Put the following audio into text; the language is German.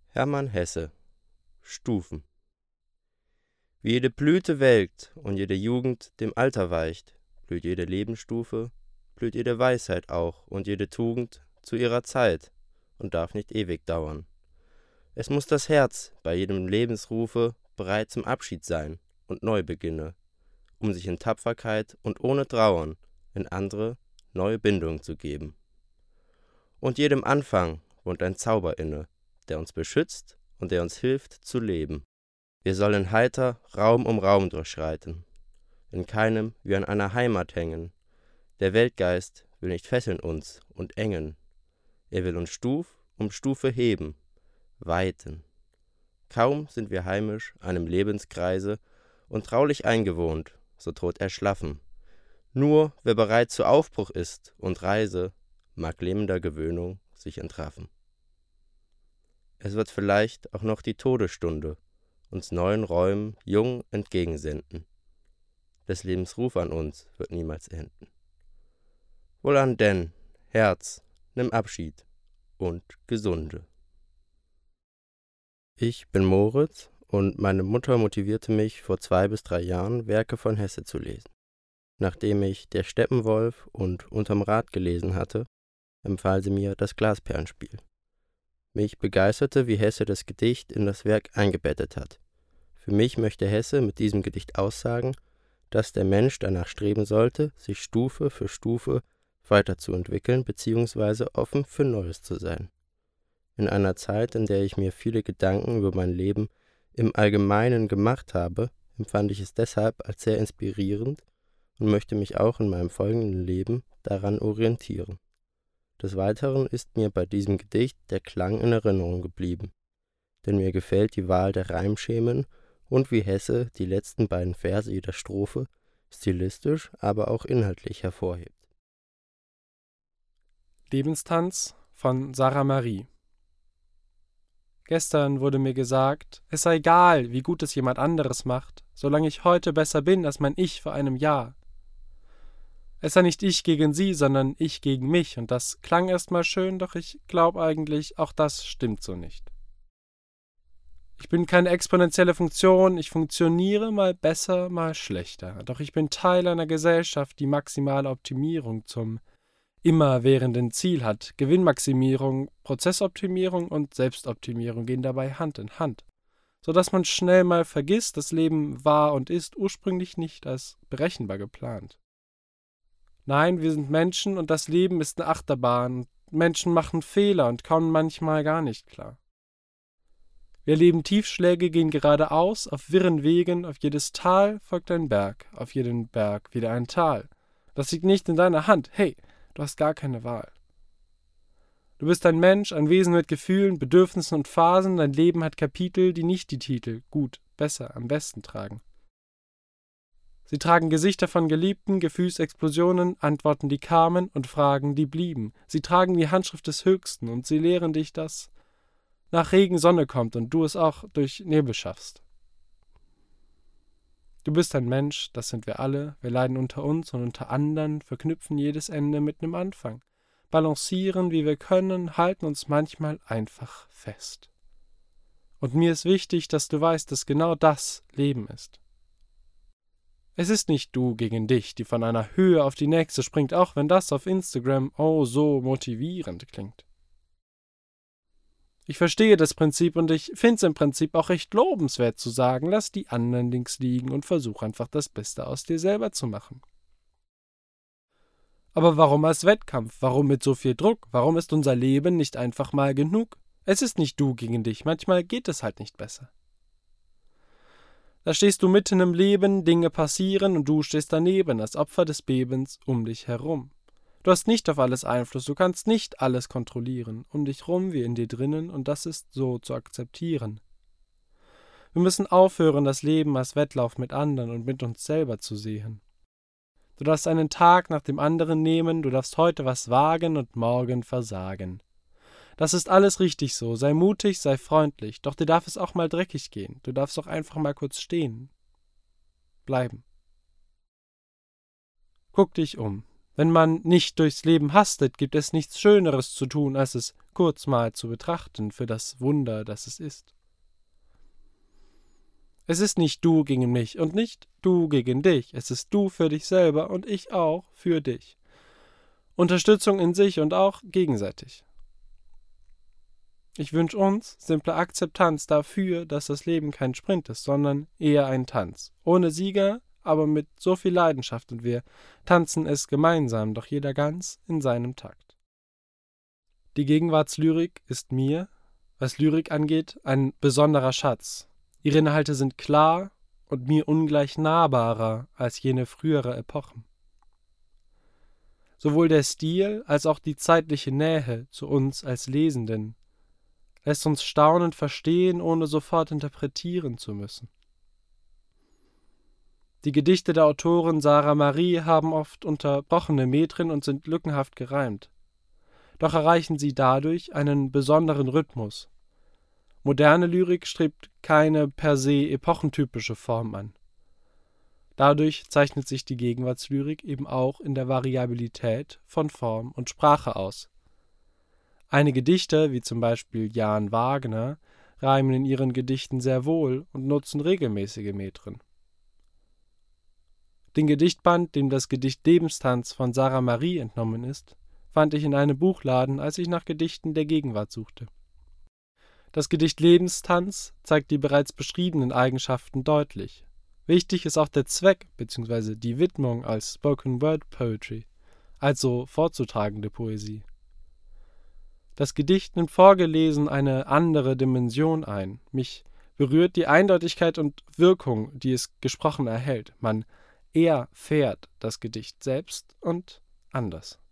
Hermann Hesse. Stufen. Wie jede Blüte welkt und jede Jugend dem Alter weicht, blüht jede Lebensstufe, blüht jede Weisheit auch und jede Tugend zu ihrer Zeit und darf nicht ewig dauern. Es muß das Herz bei jedem Lebensrufe bereit zum Abschied sein und Neubeginne, um sich in Tapferkeit und ohne Trauern in andere neue Bindung zu geben. Und jedem Anfang wohnt ein Zauber inne, der uns beschützt und der uns hilft zu leben. Wir sollen heiter Raum um Raum durchschreiten, in keinem wie an einer Heimat hängen. Der Weltgeist will nicht fesseln uns und engen, er will uns Stuf um Stufe heben, weiten. Kaum sind wir heimisch einem Lebenskreise und traulich eingewohnt, so droht Erschlaffen. Nur wer bereit zu Aufbruch ist und Reise, mag lähmender Gewöhnung sich entraffen. Es wird vielleicht auch noch die Todesstunde uns neuen Räumen jung entgegensenden. Des Lebens Ruf an uns wird niemals enden. Wohlan denn, Herz, nimm Abschied und gesunde. Ich bin Moritz und meine Mutter motivierte mich vor 2 bis 3 Jahren, Werke von Hesse zu lesen. Nachdem ich Der Steppenwolf und Unterm Rad gelesen hatte, empfahl sie mir das Glasperlenspiel. Mich begeisterte, wie Hesse das Gedicht in das Werk eingebettet hat. Für mich möchte Hesse mit diesem Gedicht aussagen, dass der Mensch danach streben sollte, sich Stufe für Stufe weiterzuentwickeln bzw. offen für Neues zu sein. In einer Zeit, in der ich mir viele Gedanken über mein Leben im Allgemeinen gemacht habe, empfand ich es deshalb als sehr inspirierend und möchte mich auch in meinem folgenden Leben daran orientieren. Des Weiteren ist mir bei diesem Gedicht der Klang in Erinnerung geblieben, denn mir gefällt die Wahl der Reimschemen und wie Hesse die letzten beiden Verse jeder Strophe stilistisch, aber auch inhaltlich hervorhebt. Lebenstanz von Sarah Marie. Gestern wurde mir gesagt, es sei egal, wie gut es jemand anderes macht, solange ich heute besser bin als mein Ich vor einem Jahr. Es sei nicht ich gegen sie, sondern ich gegen mich, und das klang erstmal schön, doch ich glaube eigentlich, auch das stimmt so nicht. Ich bin keine exponentielle Funktion, ich funktioniere mal besser, mal schlechter, doch ich bin Teil einer Gesellschaft, die maximale Optimierung zum immerwährenden Ziel hat. Gewinnmaximierung, Prozessoptimierung und Selbstoptimierung gehen dabei Hand in Hand, sodass man schnell mal vergisst, das Leben war und ist ursprünglich nicht als berechenbar geplant. Nein, wir sind Menschen und das Leben ist eine Achterbahn. Menschen machen Fehler und kommen manchmal gar nicht klar. Wir erleben Tiefschläge, gehen geradeaus, auf wirren Wegen, auf jedes Tal folgt ein Berg, auf jeden Berg wieder ein Tal. Das liegt nicht in deiner Hand, hey, du hast gar keine Wahl. Du bist ein Mensch, ein Wesen mit Gefühlen, Bedürfnissen und Phasen, dein Leben hat Kapitel, die nicht die Titel gut, besser, am besten tragen. Sie tragen Gesichter von Geliebten, Gefühlsexplosionen, Antworten, die kamen und Fragen, die blieben. Sie tragen die Handschrift des Höchsten und sie lehren dich, dass nach Regen Sonne kommt und du es auch durch Nebel schaffst. Du bist ein Mensch, das sind wir alle, wir leiden unter uns und unter anderen, verknüpfen jedes Ende mit einem Anfang, balancieren, wie wir können, halten uns manchmal einfach fest. Und mir ist wichtig, dass du weißt, dass genau das Leben ist. Es ist nicht du gegen dich, die von einer Höhe auf die nächste springt, auch wenn das auf Instagram oh so motivierend klingt. Ich verstehe das Prinzip und ich finde es im Prinzip auch recht lobenswert zu sagen, lass die anderen links liegen und versuch einfach das Beste aus dir selber zu machen. Aber warum als Wettkampf? Warum mit so viel Druck? Warum ist unser Leben nicht einfach mal genug? Es ist nicht du gegen dich, manchmal geht es halt nicht besser. Da stehst du mitten im Leben, Dinge passieren und du stehst daneben, als Opfer des Bebens um dich herum. Du hast nicht auf alles Einfluss, du kannst nicht alles kontrollieren, um dich rum wie in dir drinnen und das ist so zu akzeptieren. Wir müssen aufhören, das Leben als Wettlauf mit anderen und mit uns selber zu sehen. Du darfst einen Tag nach dem anderen nehmen, du darfst heute was wagen und morgen versagen. Das ist alles richtig so, sei mutig, sei freundlich, doch dir darf es auch mal dreckig gehen, du darfst auch einfach mal kurz stehen. Bleiben. Guck dich um. Wenn man nicht durchs Leben hastet, gibt es nichts Schöneres zu tun, als es kurz mal zu betrachten für das Wunder, das es ist. Es ist nicht du gegen mich und nicht du gegen dich, es ist du für dich selber und ich auch für dich. Unterstützung in sich und auch gegenseitig. Ich wünsche uns simple Akzeptanz dafür, dass das Leben kein Sprint ist, sondern eher ein Tanz. Ohne Sieger, aber mit so viel Leidenschaft und wir tanzen es gemeinsam, doch jeder ganz in seinem Takt. Die Gegenwartslyrik ist mir, was Lyrik angeht, ein besonderer Schatz. Ihre Inhalte sind klar und mir ungleich nahbarer als jene frühere Epochen. Sowohl der Stil als auch die zeitliche Nähe zu uns als Lesenden lässt uns staunend verstehen, ohne sofort interpretieren zu müssen. Die Gedichte der Autorin Sarah Marie haben oft unterbrochene Metren und sind lückenhaft gereimt. Doch erreichen sie dadurch einen besonderen Rhythmus. Moderne Lyrik strebt keine per se epochentypische Form an. Dadurch zeichnet sich die Gegenwartslyrik eben auch in der Variabilität von Form und Sprache aus. Einige Dichter, wie zum Beispiel Jan Wagner, reimen in ihren Gedichten sehr wohl und nutzen regelmäßige Metren. Den Gedichtband, dem das Gedicht Lebenstanz von Sarah Marie entnommen ist, fand ich in einem Buchladen, als ich nach Gedichten der Gegenwart suchte. Das Gedicht Lebenstanz zeigt die bereits beschriebenen Eigenschaften deutlich. Wichtig ist auch der Zweck bzw. die Widmung als Spoken Word Poetry, also vorzutragende Poesie. Das Gedicht nimmt vorgelesen eine andere Dimension ein. Mich berührt die Eindeutigkeit und Wirkung, die es gesprochen erhält. Man erfährt das Gedicht selbst und anders.